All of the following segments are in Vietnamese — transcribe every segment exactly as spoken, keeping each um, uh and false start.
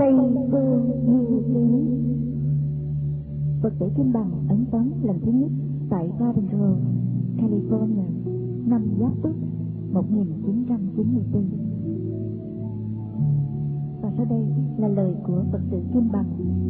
Tây Phương Diệu Ký. Phật tử Kim Bằng ấn tống lần thứ nhất tại Garden Grove, California, năm Giáp Tuất một nghìn chín trăm chín mươi tư. Và sau đây là lời của Phật tử Kim Bằng.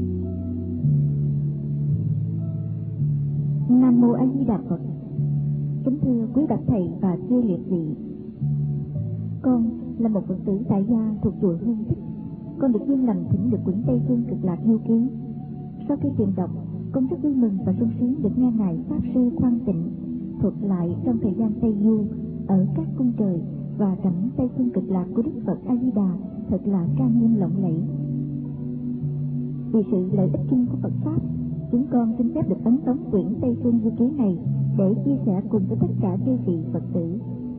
Nam Mô A Di Đà Phật. Kính thưa quý bạch thầy và chư liệt vị, con là một Phật tử tại gia thuộc chùa Hương Tích. Con được duyên lành thỉnh được quyển Tây Phương Cực Lạc Du Ký. Sau khi tìm đọc, con rất vui mừng và sung sướng được nghe ngài Pháp sư Khoan Tịnh thuật lại trong thời gian Tây Du ở các cung trời và cảnh Tây Phương Cực Lạc của Đức Phật A Di Đà thật là trang nghiêm lộng lẫy. Vì sự lợi ích chung của Phật pháp, chúng con xin phép được ấn tống quyển Tây Phương Du Ký này để chia sẻ cùng với tất cả chư vị Phật tử.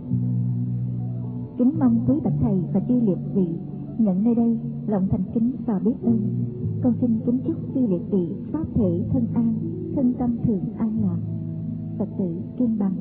Kính mong quý bạch thầy và chư liệt vị nhận nơi đây lòng thành kính và biết ơn. Con xin kính chúc chư liệt vị pháp thể thân an, thân tâm thường an lạc. Phật tử Kim Bằng.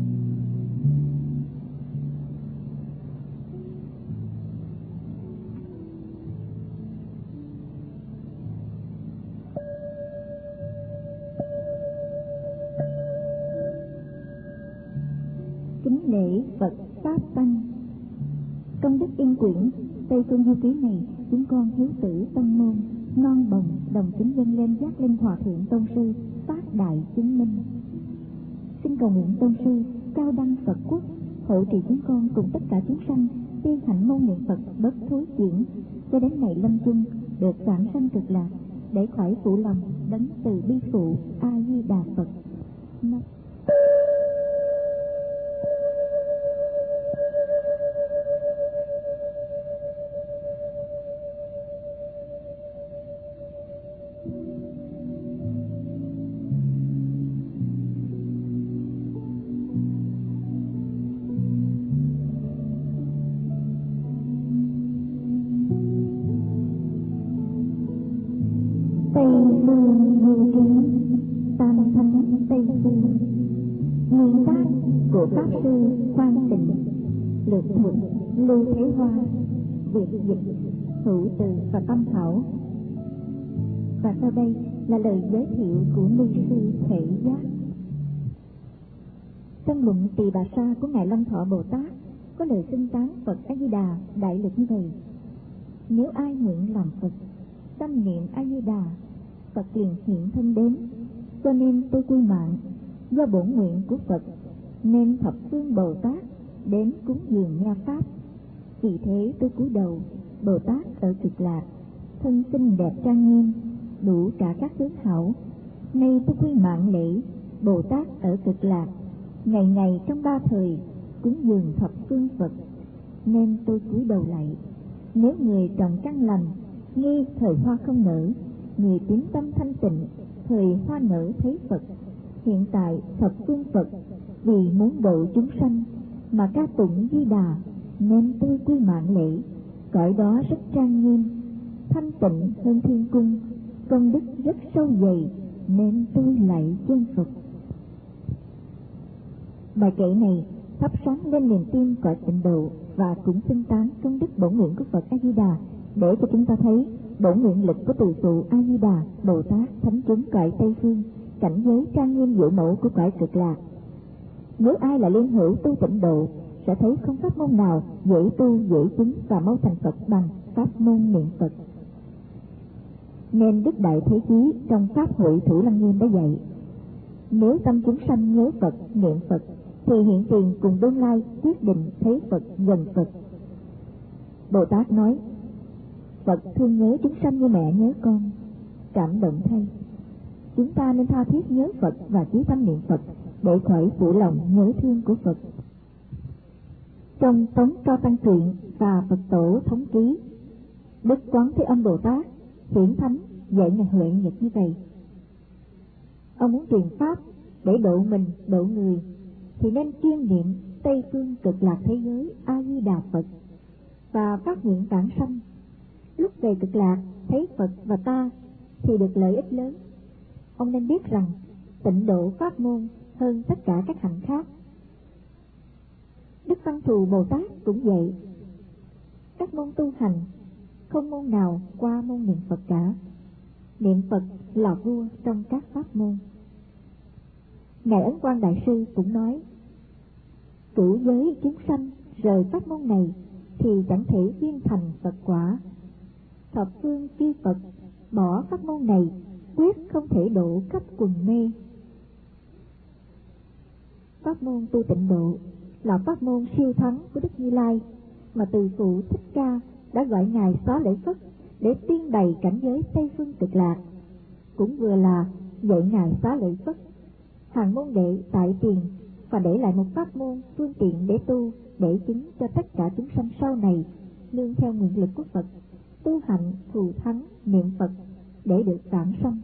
Kính lễ Phật Pháp Tăng. Công đức in quyển Tây Phương Du Ký này, chúng con hiếu tử tông môn non bồng đồng kính dâng lên giác linh hòa thượng tôn sư phát đại chứng minh. Xin cầu nguyện tôn sư cao đăng Phật quốc hộ trì chúng con cùng tất cả chúng sanh tiên hạnh môn niệm Phật bất thối chuyển, cho đến ngày lâm chung được vãng sanh cực lạc, để khỏi phụ lòng đấng từ bi phụ A Di Đà Phật. Năm. Tây Phương Du Ký, Tam Thánh Tây Phương. Nguyên tác của Pháp sư Khoan Tịnh, lược thuật Lưu Thế Hoa, việt dịch hữu từ và tâm thảo. Và sau đây là lời giới thiệu của ni sư Thể Giác. Trong luận Tỳ Bà Sa của ngài Long Thọ Bồ Tát có lời xưng tán Phật A Di Đà đại lực như vậy: nếu ai nguyện làm Phật, tâm niệm A Di Đà, Phật liền hiện thân đến. Cho nên tôi quy mạng, do bổn nguyện của Phật nên thập phương Bồ Tát đến cúng dường nha pháp. Vì thế tôi cúi đầu, Bồ Tát ở Cực Lạc, thân xinh đẹp trang nghiêm, đủ cả các tướng hảo. Nay tôi quy mạng lễ Bồ Tát ở Cực Lạc, ngày ngày trong ba thời cúng dường thập phương Phật, nên tôi cúi đầu lại. Nếu người trồng căn lành, nghi thời hoa không nở, người tín tâm thanh tịnh, thời hoa nở thấy Phật. Hiện tại thập phương Phật vì muốn độ chúng sanh mà ca tụng Di Đà, nên tôi quy mạng lễ. Cõi đó rất trang nghiêm, thanh tịnh hơn thiên cung, công đức rất sâu dày, nên tôi lạy chân Phật. Bài kệ này thắp sáng lên niềm tin cõi tịnh độ và cũng xưng tán công đức bổn nguyện của Phật A Di Đà, để cho chúng ta thấy bổn nguyện lực của từ phụ A Di Đà Bồ Tát thánh chúng cõi Tây Phương, cảnh giới trang nghiêm diệu mẫu của cõi Cực Lạc. Nếu ai là liên hữu tu tịnh độ, sẽ thấy không pháp môn nào dễ tu dễ chứng và mau thành Phật bằng pháp môn niệm Phật. Nên Đức Đại Thế Chí trong Pháp hội Thủ Lăng Nghiêm đã dạy: nếu tâm chúng sanh nhớ Phật, niệm Phật, thì hiện tiền cùng đương lai quyết định thấy Phật, gần Phật. Bồ Tát nói: Phật thương nhớ chúng sanh như mẹ nhớ con. Cảm động thay, chúng ta nên tha thiết nhớ Phật và chí tâm niệm Phật để khỏi phụ lòng nhớ thương của Phật. Trong Tống Cao Tăng Truyện và Phật Tổ Thống Ký, Đức Quán Thế Âm Bồ Tát hiển thánh dạy ngài Huệ Nhật như vậy: ông muốn truyền pháp để độ mình, độ người, thì nên chuyên niệm Tây Phương Cực Lạc thế giới A Di Đà Phật và phát nguyện vãng sanh. Lúc về Cực Lạc thấy Phật và ta thì được lợi ích lớn. Ông nên biết rằng tịnh độ pháp môn hơn tất cả các hạnh khác. Đức Văn Thù Bồ Tát cũng vậy. Các môn tu hành không môn nào qua môn niệm Phật cả. Niệm Phật là vua trong các pháp môn. Ngài Ấn Quang Đại Sư cũng nói, cửu giới chúng sanh rời pháp môn này thì chẳng thể viên thành Phật quả. Thập phương chư Phật bỏ pháp môn này quyết không thể độ khắp quần mê. Pháp môn tu tịnh độ là pháp môn siêu thắng của Đức Như Lai, mà từ phụ Thích Ca đã gọi Ngài Xá Lợi Phất để tiên bày cảnh giới Tây Phương Cực Lạc, cũng vừa là dạy Ngài Xá Lợi Phất hàng môn đệ tại tiền và để lại một pháp môn phương tiện để tu, để chứng cho tất cả chúng sanh sau này nương theo nguyện lực của Phật tu hạnh thù thắng niệm Phật để được vãng sanh.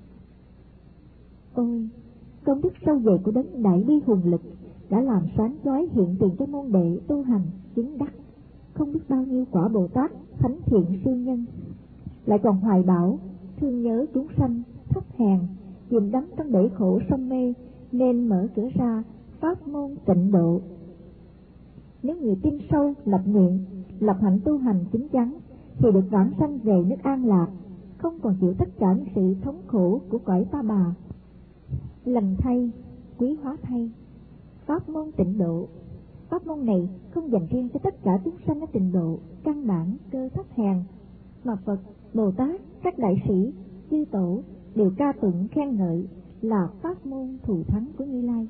Ôi, công đức sâu dày của đấng đại bi hùng lực đã làm sáng chói hiện tiền cho môn đệ tu hành chứng đắc không biết bao nhiêu quả Bồ Tát thánh thiện siêu nhân, lại còn hoài bão thương nhớ chúng sanh thấp hèn chìm đắm trong bể khổ sông mê, nên mở cửa ra pháp môn tịnh độ. Nếu người tin sâu lập nguyện, lập hạnh tu hành chính chắn thì được vãng sanh về nước an lạc, không còn chịu tất cả những sự thống khổ của cõi ta bà. Lành thay, quý hóa thay, pháp môn tịnh độ. Pháp môn này không dành riêng cho tất cả chúng sanh ở trình độ căn bản cơ thấp hèn, mà Phật, Bồ Tát, các đại sĩ, chư tổ đều ca tụng khen ngợi là pháp môn thù thắng của Như Lai.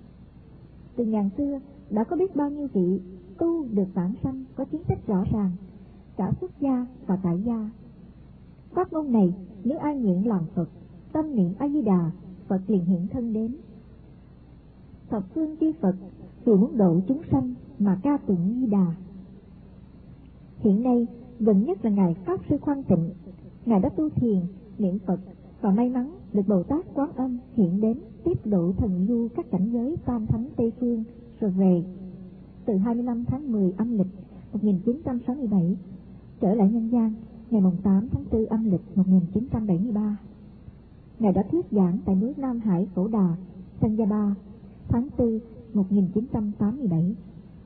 Từ ngàn xưa đã có biết bao nhiêu vị tu được vãng sanh có chiến tích rõ ràng, cả xuất gia và tại gia. Pháp môn này nếu ai nguyện làm Phật, tâm niệm A Di Đà, Phật liền hiện thân đến. Thập phương chư Phật vì muốn độ chúng sanh mà ca tụng Di Đà. Hiện nay gần nhất là ngài Pháp Sư Khoan Tịnh, ngài đã tu thiền niệm Phật và may mắn được Bồ Tát Quán Âm hiện đến tiếp độ thần du các cảnh giới tam thánh Tây phương rồi về. Từ hai mươi lăm tháng mười âm lịch một nghìn chín trăm sáu mươi bảy trở lại nhân gian ngày tám tháng tư âm lịch một nghìn chín trăm bảy mươi ba. Ngài đã thuyết giảng tại núi Nam Hải Phổ Đà, Sanjaba, tháng tư một nghìn chín trăm tám mươi bảy.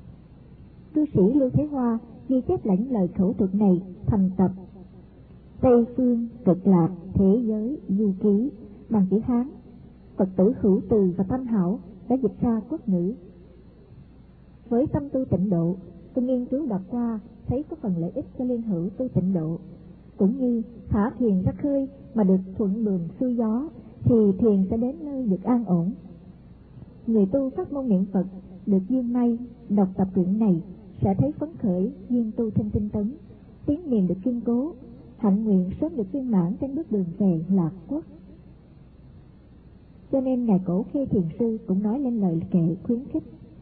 Cư sĩ Lưu Thế Hoa ghi chép lại những lời khẩu thuật này thành tập Tây Phương Cực Lạc Thế Giới Du Ký bằng chữ Hán. Phật tử Hữu Từ và Thanh Hảo đã dịch ra quốc ngữ. Với tâm tu tịnh độ, tôi nghiên cứu đọc qua thấy có phần lợi ích cho liên hữu tu tịnh độ, cũng như thả thuyền ra khơi mà được thuận buồm xuôi gió thì thuyền sẽ đến nơi được an ổn. Người tu pháp môn niệm Phật được duyên may đọc tập truyện này sẽ thấy phấn khởi, duyên tu thêm tinh tấn, tiếng niệm được kiên cố, hạnh nguyện sớm được viên mãn trên bước đường về lạc quốc. Cho nên ngài Cổ Khê Thiền Sư cũng nói lên lời kệ khuyến khích: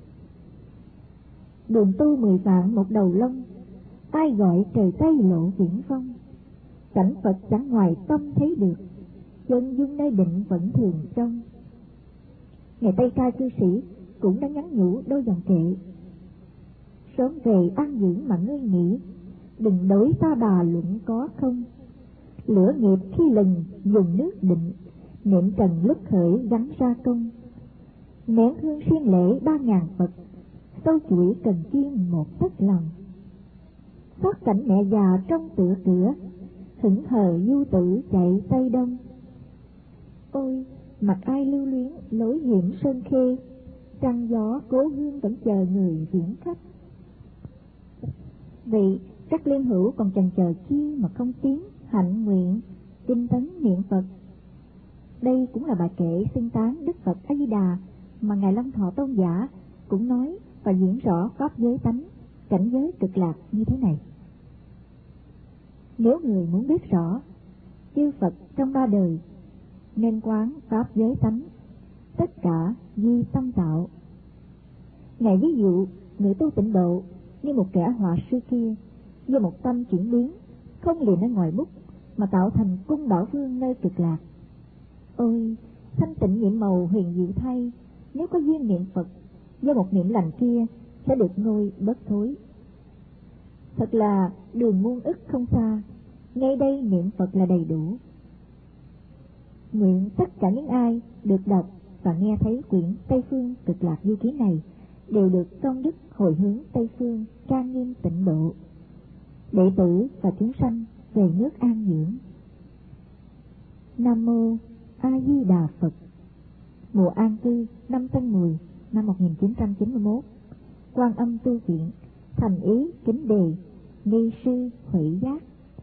đường tu mười vạn một đầu lông, ai gọi trời Tây lộ viễn phong. Cảnh Phật chẳng ngoài tâm thấy được, chân dung nơi định vẫn thường trong. Ngày Tây Ca cư sĩ cũng đã nhắn nhủ đôi dòng kệ: sớm về an dưỡng mà ngươi nghĩ, đừng đối ta bà luận có không. Lửa nghiệp khi lần dùng nước định, niệm trần lúc khởi gắn ra công. Nén hương xuyên lễ ba ngàn Phật, sâu chuỗi cần kiên một tấc lòng. Thoát cảnh mẹ già trong tựa cửa, hững hờ du tử chạy Tây Đông. Ôi, mặt ai lưu luyến lối hiểm sơn khê, trăng gió cố hương vẫn chờ người viễn khách. Vậy các liên hữu còn chần chờ chi mà không tiến hạnh nguyện tinh tấn niệm Phật. Đây cũng là bài kệ xưng tán Đức Phật A Di Đà mà ngài Long Thọ Tôn giả cũng nói và diễn rõ pháp giới tánh, cảnh giới cực lạc như thế này: nếu người muốn biết rõ chư Phật trong ba đời, nên quán pháp giới tánh, tất cả duy tâm tạo. Ngài ví dụ người tu tịnh độ như một kẻ họa sư kia, do một tâm chuyển biến không liền ở ngoài bút mà tạo thành cung bảo vương nơi cực lạc. Ôi, thanh tịnh nhiệm màu huyền diệu thay, nếu có duyên niệm Phật, do một niệm lành kia sẽ được ngôi bất thối. Thật là đường muôn ức không xa, ngay đây niệm Phật là đầy đủ. Nguyện tất cả những ai được đọc và nghe thấy quyển Tây Phương Cực Lạc Du Ký này đều được công đức hồi hướng Tây Phương trang nghiêm tịnh độ. Đệ tử và chúng sanh về nước an dưỡng. Nam mô A Di Đà Phật. Mùa an cư năm Tân Mùi năm một nghìn chín trăm chín mươi mốt, Quan Âm tu viện thành ý kính đề ni sư Huệ Giác.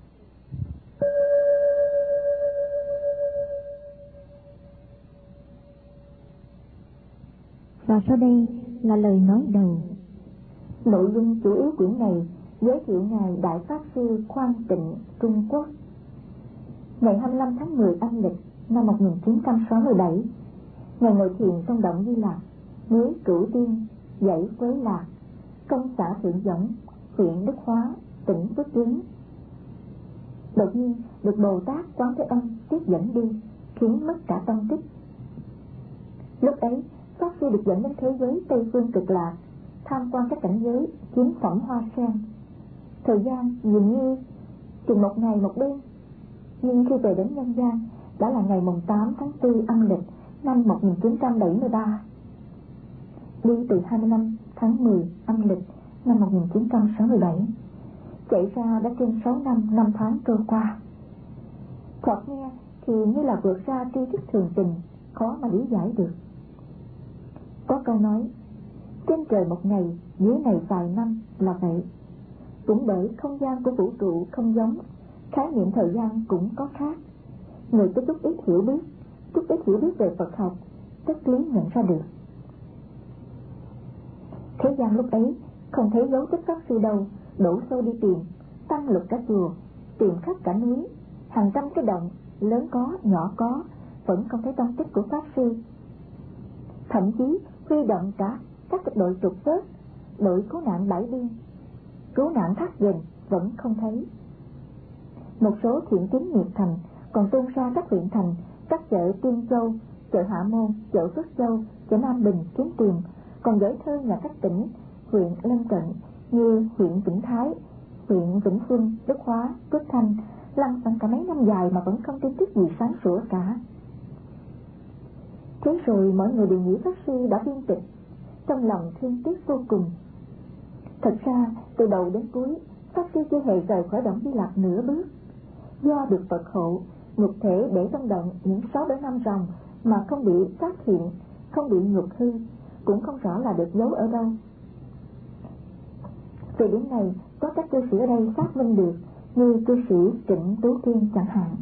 Và sau đây là lời nói đầu. Nội dung chủ yếu quyển này giới thiệu ngài Đại Pháp sư Khoan Tịnh, Trung Quốc. Ngày hai mươi lăm tháng mười âm lịch năm một nghìn chín trăm sáu mươi bảy, ngài ngồi thiền trong động Di Lạc, núi Cửu Tiên, dãy Quế Lạc, công xã Thượng Võng, huyện Đức Hóa, tỉnh Phước Kiến. Đột nhiên được Bồ Tát Quán Thế Âm tiếp dẫn đi, khiến mất cả tâm tích. Lúc ấy Pháp sư được dẫn đến thế giới Tây Phương Cực Lạc, tham quan các cảnh giới kiếm phẩm hoa sen. Thời gian dường như chừng một ngày một đêm, nhưng khi về đến nhân gian đã là ngày mùng tám tháng tư âm lịch năm một nghìn chín trăm bảy mươi ba. Đi từ hai mươi lăm tháng mười âm lịch năm một nghìn chín trăm sáu mươi bảy, chạy ra đã trên sáu năm năm tháng trôi qua. Thoạt nghe thì như là vượt ra tri thức thường tình, khó mà lý giải được. Có câu nói, trên trời một ngày, dưới này vài năm là vậy. Cũng bởi không gian của vũ trụ không giống, khái niệm thời gian cũng có khác. Người có chút ít hiểu biết, chút ít hiểu biết về Phật học, tất lý nhận ra được. Thế gian lúc ấy không thấy dấu tích Pháp sư đâu, đổ xô đi tìm, tăng lực cả chùa, tìm khắp cả núi, hàng trăm cái động, lớn có, nhỏ có, vẫn không thấy tông tích của Pháp sư. Thậm chí huy động cả các đội trục vớt, đội cứu nạn bãi biên, cứu nạn thác gền vẫn không thấy. Một số thiện tín nhiệt thành còn tung ra các huyện thành, các chợ Tiên Châu, chợ Hạ Môn, chợ Phước Châu, chợ Nam Bình kiếm tìm, còn gửi thư nhà các tỉnh, huyện lân cận như huyện Vĩnh Thái, huyện Vĩnh Xuân, Đức Hóa, Phước Thanh, lăn xăng cả mấy năm dài mà vẫn không tin tức gì sáng sủa cả. Thế rồi mọi người đều nghĩ Pháp sư đã viên tịch, trong lòng thương tiếc vô cùng. Thật ra từ đầu đến cuối Pháp sư chưa hề rời khỏi động Di Lạc nửa bước. Do được Phật hộ, nhục thể để trong động những sáu đến năm ròng mà không bị phát hiện, không bị nhục hư, cũng không rõ là được giấu ở đâu. Về điểm này có các cư sĩ ở đây xác minh được, như cư sĩ Trịnh Tú Kiên chẳng hạn.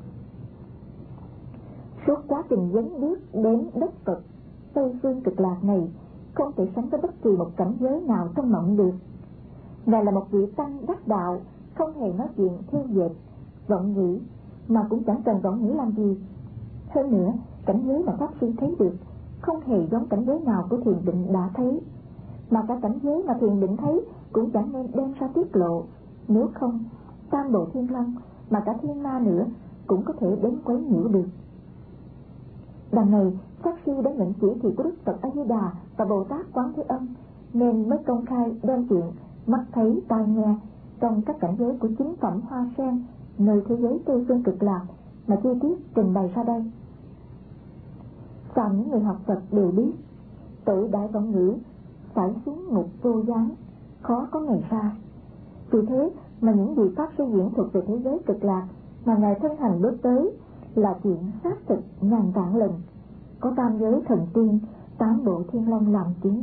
Suốt quá trình dấn bước đến đất Phật Tây Phương Cực Lạc này không thể sánh với bất kỳ một cảnh giới nào trong mộng được. Ngài là một vị tăng đắc đạo, không hề nói chuyện theo dệt, vọng nghĩ, mà cũng chẳng cần vọng nghĩ làm gì. Hơn nữa, cảnh giới mà Pháp sư thấy được không hề giống cảnh giới nào của thiền định đã thấy, mà cả cảnh giới mà thiền định thấy cũng chẳng nên đem ra tiết lộ. Nếu không, tam bộ thiên long mà cả thiên ma nữa cũng có thể đến quấy nhiễu được. Đằng này Pháp sư đã nhận chỉ thị của Đức Phật A Di Đà và Bồ Tát Quán Thế Âm, nên mới công khai đem chuyện mắt thấy tai nghe trong các cảnh giới của chính phẩm hoa sen nơi thế giới Tây Phương Cực Lạc mà chi tiết trình bày ra đây. Phạm những người học Phật đều biết, tội đại vọng ngữ phải xuống ngục vô gián, khó có ngày ra. Vì thế mà những gì Pháp sư diễn thuật về thế giới Cực Lạc mà ngài thân hành bước tới là chuyện xác thực ngàn vạn lần, có tam giới thần tiên, tám bộ thiên long làm chứng.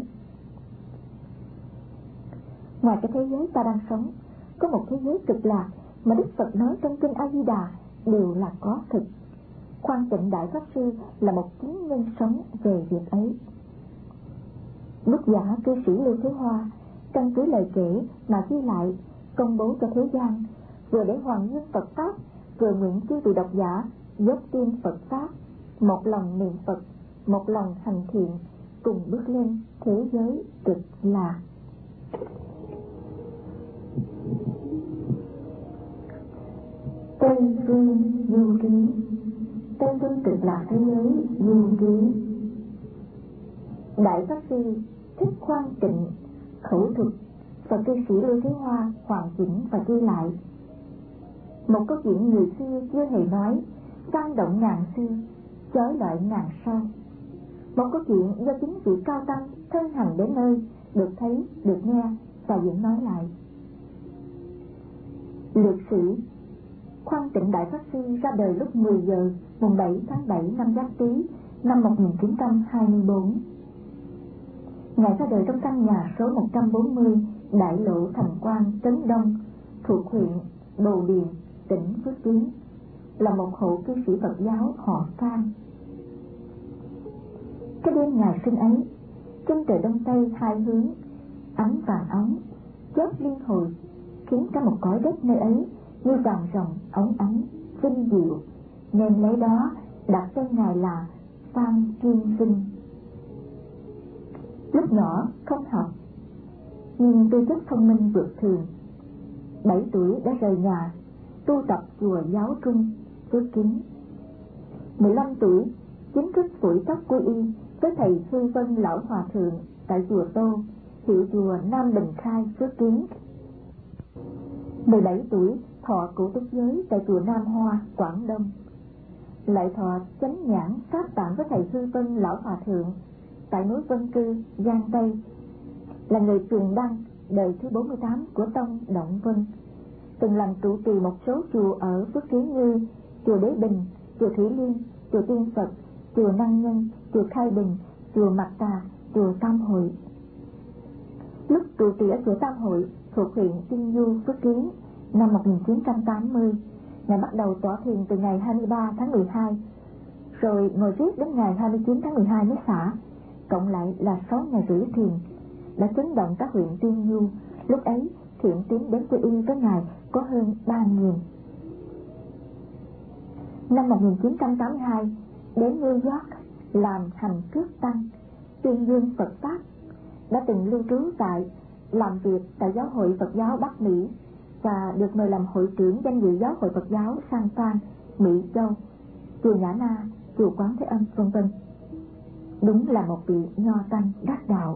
Ngoài cái thế giới ta đang sống, có một thế giới Cực Lạc mà Đức Phật nói trong kinh A Di Đà đều là có thực. Khoan Tịnh Đại Pháp Sư là một chứng nhân sống về việc ấy. Bức giả cư sĩ Lưu Thế Hoa căn cứ lời kể mà ghi lại, công bố cho thế gian, vừa để hoàn nguyên Phật Pháp, vừa nguyện chư vị độc giả dốc tin Phật Pháp, một lòng niệm Phật, một lòng hành thiện, cùng bước lên thế giới Cực Lạc. Tây Phương Du Ký. Tây Phương Cực Lạc thế giới Du Ký. Đại Pháp Sư Thích Khoan Tịnh khẩu thuật và cư sĩ Lưu Thế Hoa hoàn chỉnh và ghi lại. Một câu chuyện người xưa chưa hề nói, vang động ngàn xưa, chói lọi ngàn sau. Một câu chuyện do chính vị cao tăng thân hành đến nơi, được thấy, được nghe và diễn nói lại. Lược sử Khoan Tịnh Đại Pháp Sư ra đời lúc mười giờ mùng bảy tháng bảy năm Giáp Tý năm một nghìn chín trăm hai mươi tư. Ngài ra đời trong căn nhà số một trăm bốn mươi Đại lộ Thành Quang, Trấn Đông, thuộc huyện Bầu Điền, tỉnh Phước Kiến, là một hộ cư sĩ Phật giáo họ Phan. Cái đêm ngày sinh ấy, chân trời đông tây hai hướng, ánh vàng óng, chớp liên hồi, khiến cả một cõi đất nơi ấy như vàng rồng óng ánh, vinh diệu, nên lấy đó đặt tên Ngài là Phan Kiên Vinh. Lúc nhỏ không học, nhưng tư chất thông minh vượt thường. Bảy tuổi đã rời nhà, tu tập chùa Giáo Trung, Phước Kiến. Mười lăm tuổi, chính thức phủi tóc quy y với thầy Hư Vân Lão Hòa Thượng tại chùa Tô, hiệu chùa Nam Bình Khai, Phước Kiến. Mười bảy tuổi, thọ cụ túc giới tại chùa Nam Hoa, Quảng Đông. Lại thọ chánh nhãn pháp tạng với thầy Hư Vân Lão Hòa Thượng tại núi Vân Cư, Giang Tây, là người truyền đăng đời thứ bốn mươi tám của tông Động Vân, từng làm trụ trì một số chùa ở Phước Kiến như chùa Đế Bình, chùa Thủy Liên, chùa Tiên Phật, chùa Năng Nhân, chùa Khai Bình, chùa Mạc Tà, chùa Tam Hội. Lúc trụ trì ở chùa Tam Hội thuộc huyện Tiên Du, Phước Kiến năm một nghìn chín trăm tám mươi, Ngài bắt đầu tọa thiền từ ngày hai mươi ba tháng mười hai, rồi ngồi riết đến ngày hai mươi chín tháng mười hai mới xả, cộng lại là sáu ngày rưỡi thiền, đã chấn động các huyện Tiên Du. Lúc ấy thiện tín đến quy y với Ngài có hơn ba nghìn. Năm một nghìn chín trăm tám mươi hai, đến New York làm hành cước tăng, tuyên dương Phật Pháp, đã từng lưu trú tại, làm việc tại Giáo hội Phật giáo Bắc Mỹ và được mời làm hội trưởng danh dự Giáo hội Phật giáo San Phan, Mỹ Châu, chùa Nhã Na, chùa Quán Thế Âm, vân vân. Đúng là một vị nho tăng đắc đạo.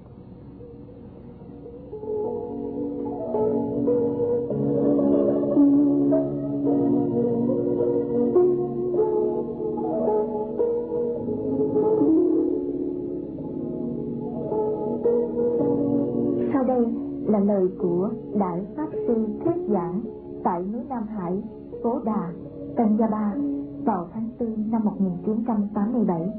Sau đây là lời của Đại Pháp Sư thuyết giảng tại núi Nam Hải, Phố Đà, Kanjaba vào tháng tư năm một nghìn chín trăm tám mươi bảy.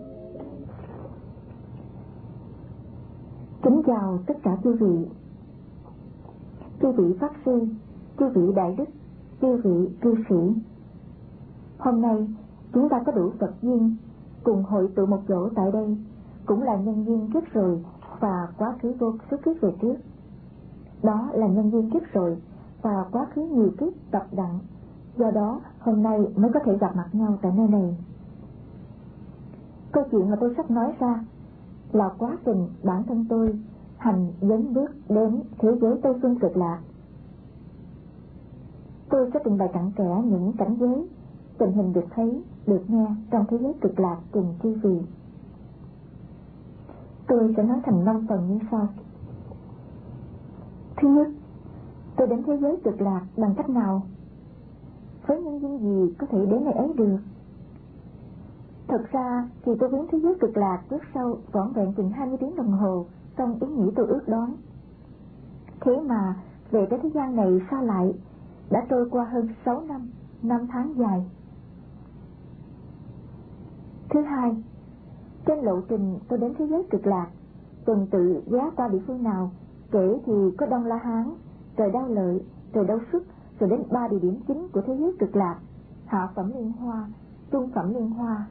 Kính chào tất cả chư vị, chư vị Pháp Sư, chư vị Đại Đức, chư vị cư sĩ. Hôm nay chúng ta có đủ Phật duyên cùng hội tụ một chỗ tại đây, cũng là nhân duyên kiếp rồi và quá khứ vô số kiếp về trước. Đó là nhân duyên kiếp rồi và quá khứ nhiều kiếp tập đặng, do đó hôm nay mới có thể gặp mặt nhau tại nơi này. Câu chuyện mà tôi sắp nói ra là quá trình bản thân tôi hành dấn bước đến thế giới Tây Phương Cực Lạc. Tôi sẽ trình bày cặn kẽ những cảnh giới, tình hình được thấy, được nghe trong thế giới Cực Lạc cùng chư vị. Tôi sẽ nói thành năm phần như sau. Thứ nhất, tôi đến thế giới Cực Lạc bằng cách nào? Với nhân duyên gì có thể đến nơi ấy được? Thật ra thì tôi đến thế giới Cực Lạc trước sau vỏn vẹn chừng hai mươi tiếng đồng hồ trong ý nghĩ tôi ước đoán. Thế mà về cái thế gian này sao lại đã trôi qua hơn sáu năm, năm tháng dài. Thứ hai, trên lộ trình tôi đến thế giới Cực Lạc, tuần tự ghé qua địa phương nào, kể thì có Đông La Hán, trời Đao Lợi, trời Đao Xuất, rồi đến ba địa điểm chính của thế giới Cực Lạc: hạ phẩm Liên Hoa, trung phẩm Liên Hoa.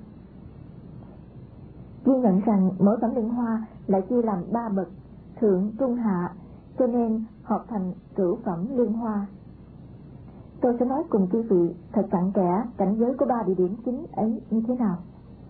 Ghi nhận rằng mỗi phẩm Liên Hoa lại chia làm ba bậc, thượng, trung, hạ, cho nên hợp thành cửu phẩm Liên Hoa. Tôi sẽ nói cùng quý vị thật cặn kẽ cảnh giới của ba địa điểm chính ấy như thế nào.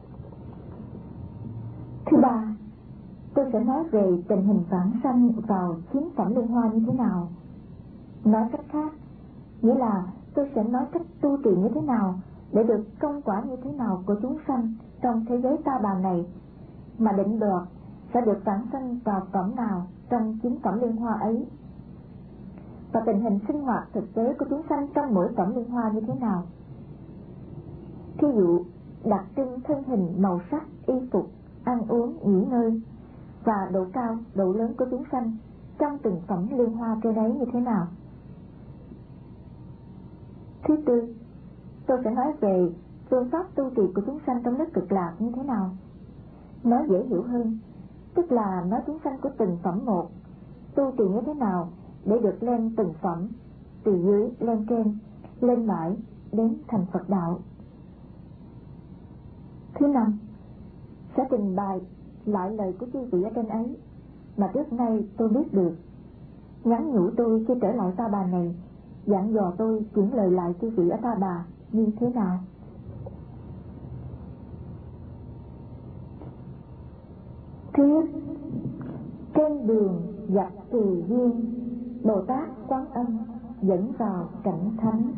Thứ ba, tôi sẽ nói về tình hình vãng sanh vào chín phẩm Liên Hoa như thế nào. Nói cách khác, nghĩa là tôi sẽ nói cách tu trì như thế nào để được công quả như thế nào của chúng sanh trong thế giới ta bà này, mà định đoạt sẽ được vãng sanh vào phẩm nào trong chín phẩm Liên Hoa ấy, và tình hình sinh hoạt thực tế của chúng sanh trong mỗi phẩm Liên Hoa như thế nào. Thí dụ, đặc trưng thân hình, màu sắc, y phục, ăn uống, nghỉ ngơi và độ cao, độ lớn của chúng sanh trong từng phẩm Liên Hoa trên ấy như thế nào. Thứ tư, tôi sẽ nói về phương pháp tu trì của chúng sanh trong nước Cực Lạc như thế nào. Nói dễ hiểu hơn, tức là nói chúng sanh của từng phẩm một, tu trì như thế nào để được lên từng phẩm, từ dưới lên trên, lên mãi đến thành Phật đạo. Thứ năm, sẽ trình bày lại lời của chư vị ở trên ấy mà trước nay tôi biết được, nhắn nhủ tôi khi trở lại Ta Bà này, dặn dò tôi chuyển lời lại chư vị ở Ta Bà như thế nào. Thứ nhất, trên đường gặp tùy duyên, Bồ Tát Quán Âm dẫn vào cảnh thánh.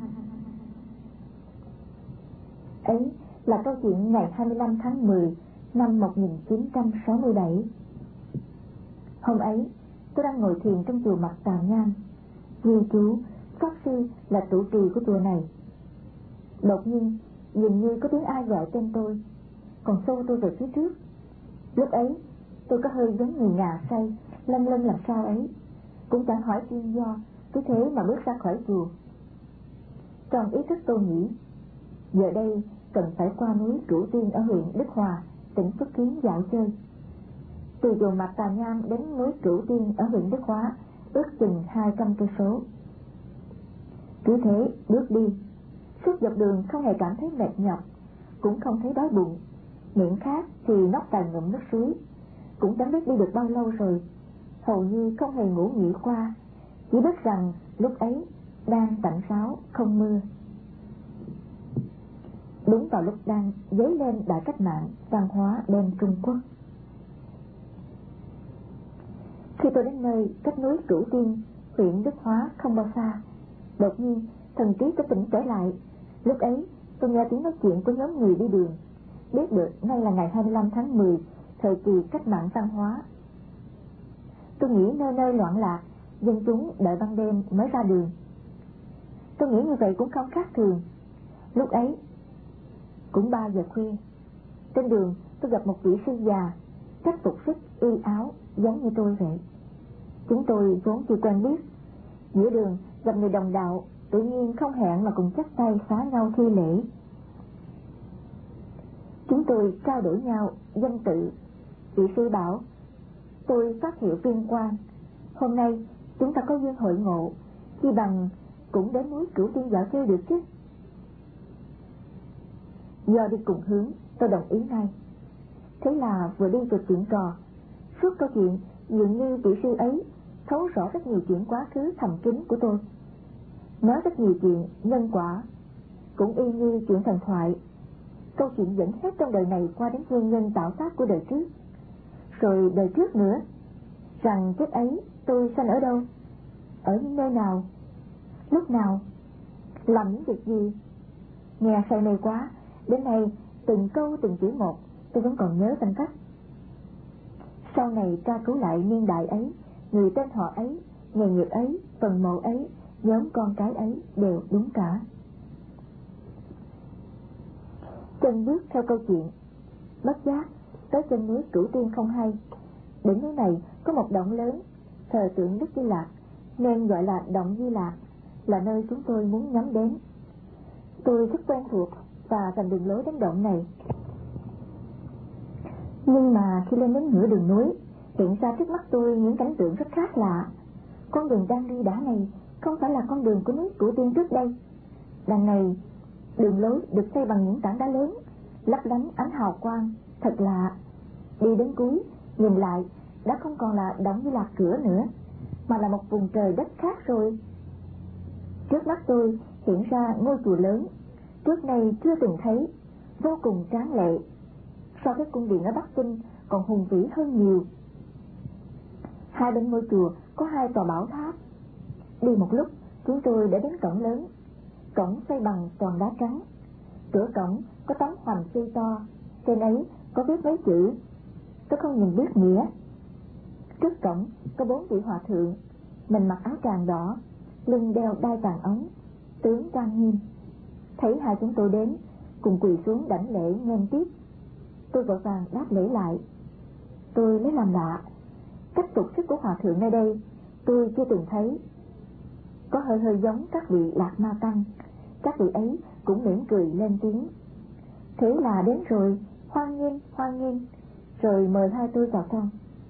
Ấy là câu chuyện ngày hai mươi lăm tháng mười năm một nghìn chín trăm sáu mươi bảy. Hôm ấy, tôi đang ngồi thiền trong chùa Mặt Tà Nham. Ghi chú, Pháp Sư là trụ trì của chùa này. Đột nhiên, dường như có tiếng ai gọi tên tôi, còn xô tôi về phía trước. Lúc ấy, tôi có hơi giống người ngà say, lân lân làm sao ấy, cũng chẳng hỏi nguyên do, cứ thế mà bước ra khỏi chùa. Trong ý thức tôi nghĩ, giờ đây cần phải qua núi Cửu Tiên ở huyện Đức Hòa, tỉnh Phước Kiến dạo chơi. Từ chùa Mặt Tà Nham đến núi Cửu Tiên ở huyện Đức Hóa ước chừng hai trăm cây số. Cứ thế bước đi, suốt dọc đường không hề cảm thấy mệt nhọc, cũng không thấy đói bụng, miệng khát thì nốc vài ngụm nước suối, cũng chẳng biết đi được bao lâu rồi, hầu như không hề ngủ nghỉ qua, chỉ biết rằng lúc ấy đang tạnh ráo không mưa. Đúng vào lúc đang dấy lên đại cách mạng văn hóa bên Trung Quốc. Khi tôi đến nơi cách núi Cửu Tiên, huyện Đức Hóa không bao xa, đột nhiên thần trí tôi tỉnh trở lại. Lúc ấy tôi nghe tiếng nói chuyện của nhóm người đi đường, biết được nay là ngày hai mươi lăm tháng mười, thời kỳ cách mạng văn hóa. Tôi nghĩ nơi nơi loạn lạc, dân chúng đợi ban đêm mới ra đường. Tôi nghĩ như vậy cũng không khác thường. Lúc ấy cũng ba giờ khuya. Trên đường tôi gặp một vị sư già, cách phục sức y áo giống như tôi vậy. Chúng tôi vốn chưa quen biết, giữa đường gặp người đồng đạo, tự nhiên không hẹn mà cùng chắp tay xá nhau thi lễ. Chúng tôi trao đổi nhau danh tự. Vị sư bảo: tôi phát hiệu Viên Quang, hôm nay chúng ta có duyên hội ngộ, chi bằng cũng đến núi Cửu Tiên dạo chơi được chứ. Do đi cùng hướng, tôi đồng ý ngay. Thế là vừa đi vừa chuyện trò. Suốt câu chuyện dường như vị sư ấy thấu rõ rất nhiều chuyện quá khứ thầm kín của tôi, nói rất nhiều chuyện nhân quả, cũng y như chuyện thần thoại. Câu chuyện dẫn hết trong đời này qua đến nguyên nhân tạo tác của đời trước, rồi đời trước nữa, rằng kiếp ấy tôi sanh ở đâu, ở nơi nào, lúc nào, làm những việc gì. Nghe say mê quá, đến nay từng câu từng chữ một tôi vẫn còn nhớ danh cách. Sau này tra cứu lại niên đại ấy, người tên họ ấy, nghề nghiệp ấy, phần mộ ấy, nhóm con cái ấy đều đúng cả. Chân bước theo câu chuyện, bất giác tới chân núi Cửu Tiên không hay. Đỉnh núi này có một động lớn, thờ tượng Đức Di Lạc, nên gọi là động Di Lạc, là nơi chúng tôi muốn nhắm đến. Tôi rất quen thuộc và rành đường lối đến động này. Nhưng mà khi lên đến nửa đường núi, hiện ra trước mắt tôi những cảnh tượng rất khác lạ. Con đường đang đi đã này không phải là con đường của núi Cửu Tiên trước đây. Đằng này đường lối được xây bằng những tảng đá lớn, lấp lánh ánh hào quang, thật lạ. Đi đến cuối, nhìn lại đã không còn là động Di Lạc cửa nữa, mà là một vùng trời đất khác rồi. Trước mắt tôi hiện ra ngôi chùa lớn, trước nay chưa từng thấy, vô cùng tráng lệ, so với cung điện ở Bắc Kinh còn hùng vĩ hơn nhiều. Hai bên ngôi chùa có hai tòa bảo tháp. Đi một lúc, chúng tôi đã đến cổng lớn. Cổng xây bằng toàn đá trắng. Cửa cổng có tấm hoành xây to, trên ấy có viết mấy chữ, tôi không nhìn biết nghĩa. Trước cổng có bốn vị hòa thượng, mình mặc áo tràng đỏ, lưng đeo đai vàng ống, tướng trang nghiêm. Thấy hai chúng tôi đến, cùng quỳ xuống đảnh lễ nghênh tiếp. Tôi vội vàng đáp lễ lại. Tôi lấy làm lạ, cách phục sức của hòa thượng nơi đây tôi chưa từng thấy, có hơi hơi giống các vị Lạc Ma Tăng, Các vị ấy cũng mỉm cười lên tiếng: "Thế là đến rồi, hoan nghênh, hoan nghênh", rồi mời hai tôi vào trong.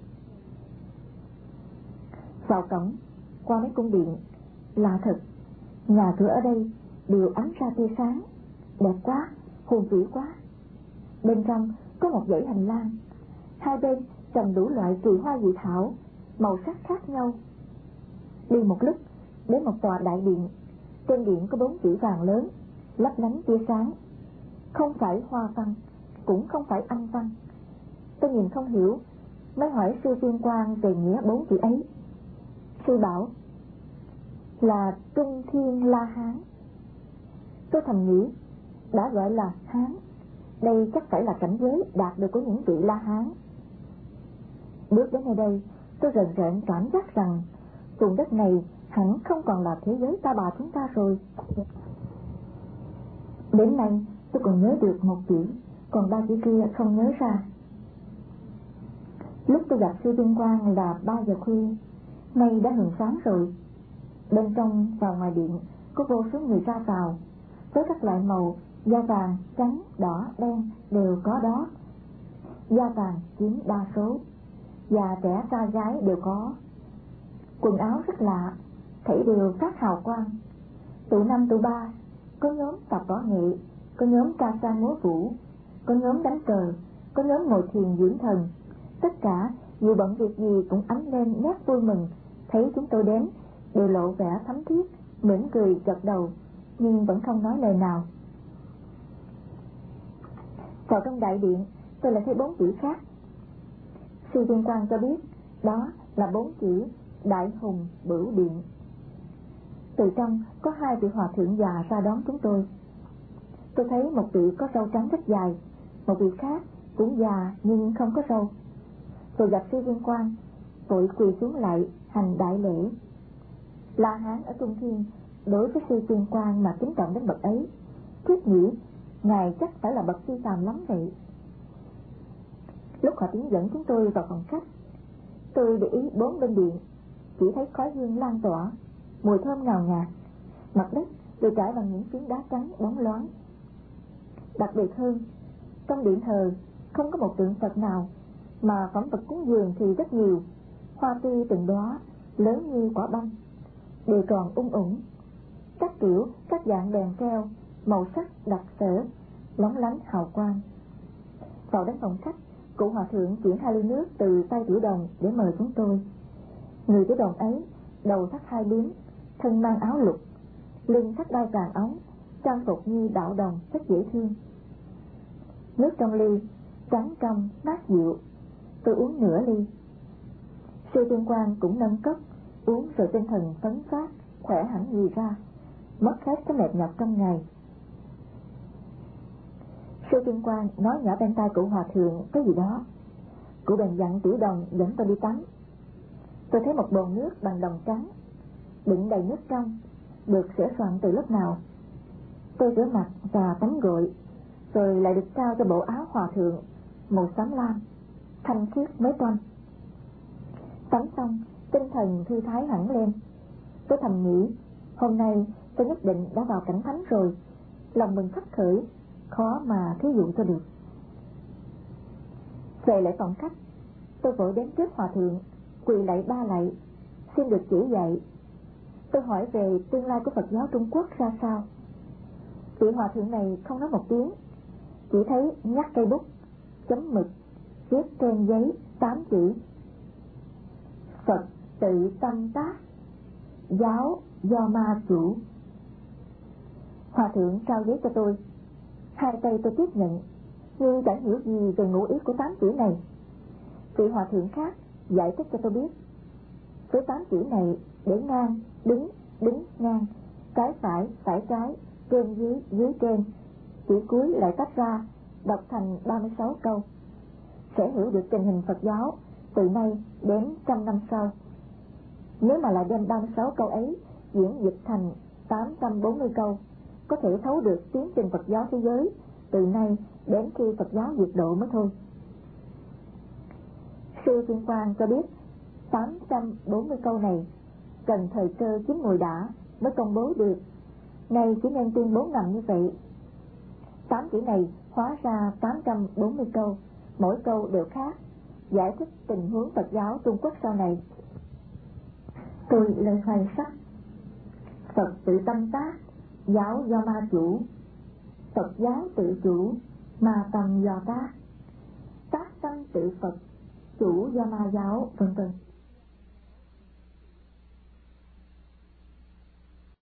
Vào cổng, qua mấy cung điện, lạ thật, nhà cửa ở đây đều ánh ra tia sáng, đẹp quá, hùng vĩ quá. Bên trong có một dãy hành lang, hai bên trồng đủ loại kỳ hoa dị thảo, màu sắc khác nhau. Đi một lúc, đến một tòa đại điện. Trên điện có bốn chữ vàng lớn, lấp lánh tia sáng. Không phải hoa văn, cũng không phải âm văn. Tôi nhìn không hiểu, mới hỏi sư Viên Quang về nghĩa bốn chữ ấy. Sư bảo là Trung Thiên La Hán. Tôi thầm nghĩ, đã gọi là Hán, đây chắc phải là cảnh giới đạt được của những vị La Hán. Bước đến nơi đây, tôi rần rợn cảm giác rằng vùng đất này hẳn không còn là thế giới ta bà chúng ta rồi. Đến nay tôi còn nhớ được một chữ, còn ba chữ kia không nhớ ra. Lúc tôi gặp sư Viên Quang là ba giờ khuya, nay đã hừng sáng rồi. Bên trong và ngoài điện có vô số người ra vào, với các loại màu da vàng, trắng, đỏ, đen đều có đó. Da vàng chiếm đa số, già trẻ trai gái đều có. Quần áo rất lạ, thảy đều phát hào quang. Tụ năm tụ ba, có nhóm tập võ nghệ, có nhóm ca sa múa vũ, có nhóm đánh cờ, có nhóm ngồi thiền dưỡng thần. Tất cả dù bận việc gì cũng ánh lên nét vui mừng, thấy chúng tôi đến đều lộ vẻ thấm thiết, mỉm cười gật đầu, nhưng vẫn không nói lời nào. Vào trong đại điện, tôi lại thấy bốn chữ khác. Sư Viên Quang cho biết đó là bốn chữ Đại Hùng Bửu Điện. Từ trong có hai vị hòa thượng già ra đón chúng tôi. Tôi thấy một vị có râu trắng rất dài, một vị khác cũng già nhưng không có râu. Tôi gặp sư Viên Quang, vội quỳ xuống lại hành đại lễ. La Hán ở Trung Thiên đối với sư Viên Quang mà kính trọng đến bậc ấy, thiết nghĩ ngài chắc phải là bậc phi phàm lắm vậy. Lúc họ tiến dẫn chúng tôi vào phòng khách, tôi để ý bốn bên điện, chỉ thấy khói hương lan tỏa, mùi thơm ngào ngạt. Mặt đất được trải bằng những phiến đá trắng bóng loáng. Đặc biệt hơn, trong điện thờ không có một tượng Phật nào, mà phẩm vật cúng dường thì rất nhiều. Hoa tươi từng đóa lớn như quả banh, đều tròn ung ủng, các kiểu các dạng đèn treo, màu sắc đặc sở, lóng lánh hào quang. Vào đến phòng khách, cụ hòa thượng chuyển hai ly nước từ tay tiểu đồng để mời chúng tôi. Người tiểu đồng ấy đầu thắt hai liếm, thân mang áo lục, lưng thắt đai vàng ống, trang phục như đạo đồng rất dễ thương. Nước trong ly trắng trong mát dịu, tôi uống nửa ly. Sư Viên Quang cũng nâng cốc uống rồi tinh thần phấn phát, khỏe hẳn gì ra, mất hết cái mệt nhọc trong ngày. Sư Viên Quang nói nhỏ bên tai cụ hòa thượng cái gì đó. Cụ bèn dặn tiểu đồng dẫn tôi đi tắm. Tôi thấy một bồn nước bằng đồng trắng, đựng đầy nước trong, được sửa soạn từ lúc nào. Tôi rửa mặt và tắm gội, rồi lại được trao cho bộ áo hòa thượng màu xám lam, thanh khiết mới toanh. Tắm xong, tinh thần thư thái hẳn lên. Tôi thầm nghĩ, hôm nay tôi nhất định đã vào cảnh thánh rồi. Lòng mình khắc khởi, khó mà thí dụ cho được. Về lại phòng khách, tôi vội đến trước hòa thượng, quỳ lạy ba lạy, xin được chỉ dạy. Tôi hỏi về tương lai của Phật giáo Trung Quốc ra sao. Vị hòa thượng này không nói một tiếng, chỉ thấy nhắc cây bút, chấm mực, viết trên giấy tám chữ: Phật tự tâm tác, giáo do ma chủ. Hòa thượng trao giấy cho tôi, hai tay tôi tiếp nhận, nhưng chẳng hiểu gì về ngụ ý của tám chữ này. Vị hòa thượng khác giải thích cho tôi biết, với tám chữ này để ngang, đứng, đứng, ngang, trái phải, phải trái, trên dưới, dưới trên, chữ cuối lại tách ra, đọc thành ba mươi sáu câu. Sẽ hiểu được tình hình Phật giáo từ nay đến trăm năm sau. Nếu mà lại đem ba mươi sáu câu ấy diễn dịch thành tám trăm bốn mươi câu, có thể thấu được tiến trình Phật giáo thế giới từ nay đến khi Phật giáo diệt độ mới thôi. Sư Viên Quang cho biết tám trăm bốn mươi câu này cần thời cơ chín mùi đã mới công bố được, Này chỉ nên tuyên bố ngầm như vậy. Tám chữ này hóa ra tám trăm bốn mươi câu, mỗi câu đều khác, giải thích tình huống Phật giáo Trung Quốc sau này. Tôi lời hoài sắc. Phật tự tâm tác, giáo do ma chủ. Phật giáo tự chủ, ma tâm do tác. Tác tâm tự Phật, chủ do ma giáo, vân vân.